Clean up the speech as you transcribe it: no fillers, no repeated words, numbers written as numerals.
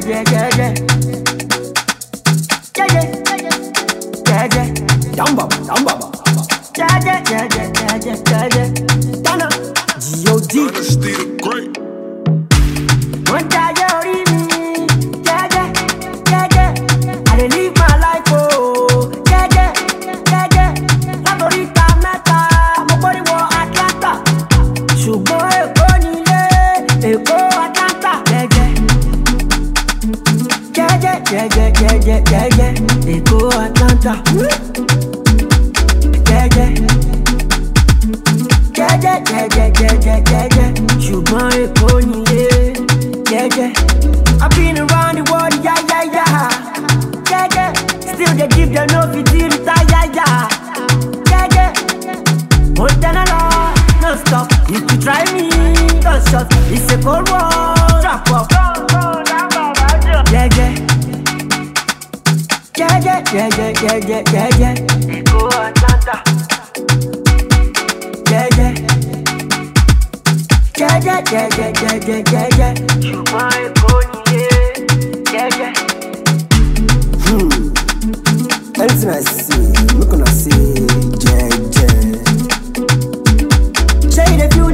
Yamba. Dana. G.O.D. I dey live my life, oh. Laborita mẹ́ta, mo gbórí wọ Atlanta. Ṣùgbọ́n Èkó nílé, Èkó Atlanta. Jẹ́jẹ́, Èkó Atlanta. Jẹ́jẹ́, ṣùgbọ́n Èkó nílé, jẹ́jẹ́. I've been around the world, yeah. Still they give them no fit retire, yeah. Montana law, no stop. If you try me, don't stop. It's a cold war, drop up. Yeah. Go Atlanta. Yeah. Ṣùgbọ́n Èkó nílé, yeah. Anything I see, look on I see, yeah. Say the future.